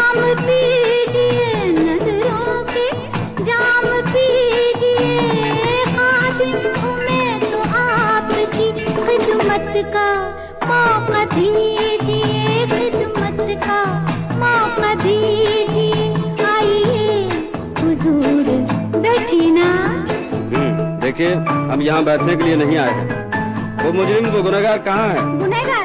जाम पीजिए नजरों के, जाम पीजिए। खादिम हूँ मैं तो आपकी खिदमत का मौका दीजिए, खिदमत का मौका दीजिए। आइए हुजूर बैठिए ना। देखिए, हम यहाँ बैठने के लिए नहीं आए हैं। वो मुजरिम, वो गुनहगार कहाँ है? गुनहगार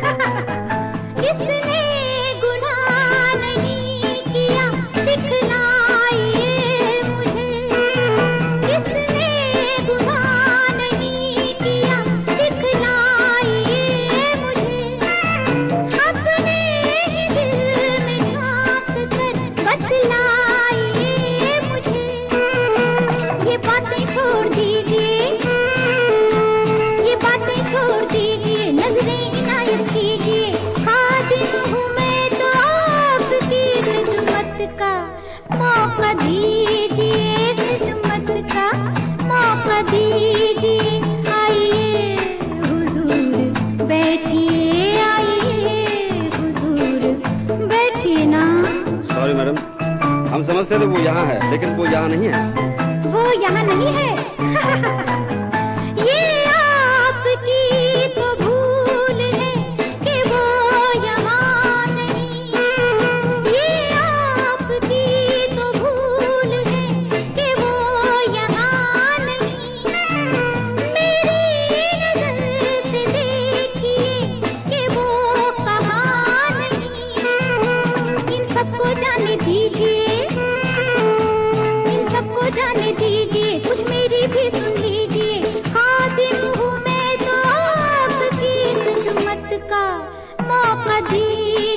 किसने गुनाह नहीं किया दिखलाइए मुझे। किसने गुनाह नहीं किया दिखलाइए मुझे। अपने ही दिल में झांक कर बतलाइए मुझे। ये बातें छोड़ दीजिए, ये बातें छोड़ दीजिए, नजरें इनायत कीजिए। खादिम हूँ मैं तो आपकी खिदमत का मौका दीजिए, खिदमत का मौका दीजिए। आइए हुजूर बैठिए, आइए हुजूर बैठिए ना। सॉरी मैडम, हम समझते थे वो यहाँ है, लेकिन वो यहाँ नहीं है। वो यहाँ नहीं है। ये आपकी तो भूल है कि वो यहाँ नहीं। ये आपकी तो भूल है कि वो यहाँ नहीं। मेरी नजर से देखिए कि वो कहाँ नहीं। इन सबको जाने दीजिए, इन सबको जाने दीजिए, कुछ मेरी भी सुन लीजिए। खादिम हूँ मैं तो आपकी खिदमत का मौका दीजिए।